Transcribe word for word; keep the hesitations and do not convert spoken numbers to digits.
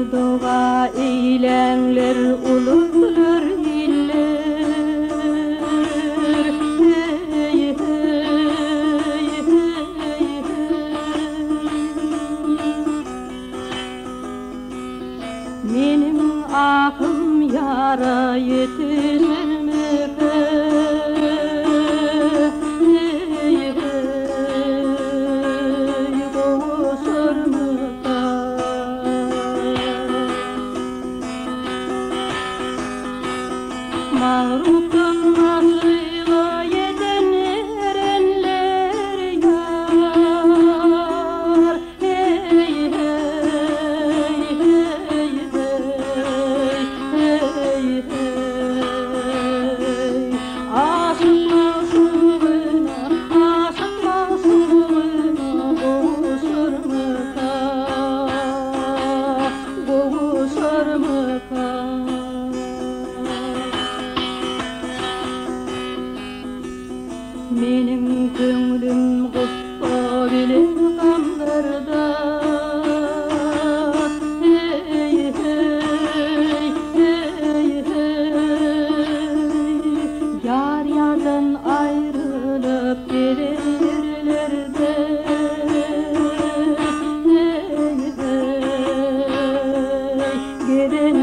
doğa eylenler ulutlar iller. Hey, hey, hey, hey. Benim akım yara yetişirmekte. Hey, hey, boğuşurmukta. Mağruptan nasıyla yeden erenler yar. Hey, hey, hey, hey, hey, hey. Aşık masumuna, aşık masumuna boğuşurmukta, boğuşurmukta. Benim köngülüm kutsa bilen kanlarda. Hey, hey, hey, hey. Yar yardan ayrılıp giderlerde. Hey, hey, gider